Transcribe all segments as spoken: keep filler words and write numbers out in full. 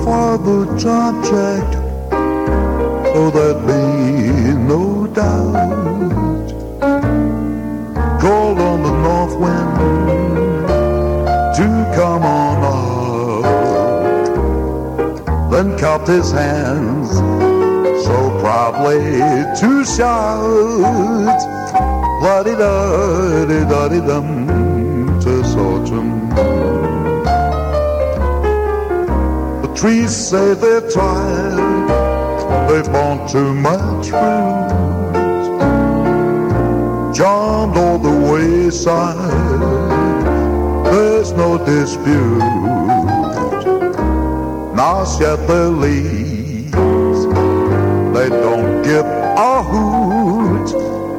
for the subject, so there'd be no doubt. Called on the north wind to come on up, then cupped his hands so proudly to shout, la-di-da-di-da-di-dum, 'tis autumn. The trees say they're tired, they've borne too much fruit, jumped all the wayside, there's no dispute. Now shed their leaves, they don't give a hoot,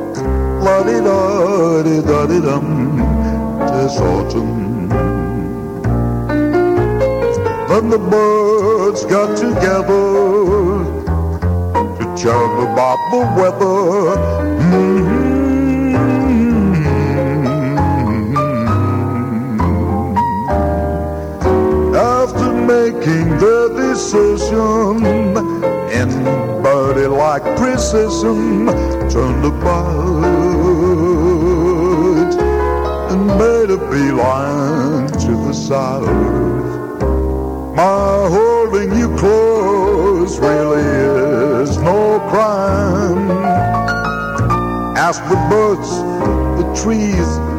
la-di-da-di-da-di-dum, 'tis autumn. Then the birds got together to chirp about the weather. Mm-hmm. After making their decision in birdie-like precision, turned about and made a beeline to the south. My holding you close really is no crime. Ask the birds, the trees,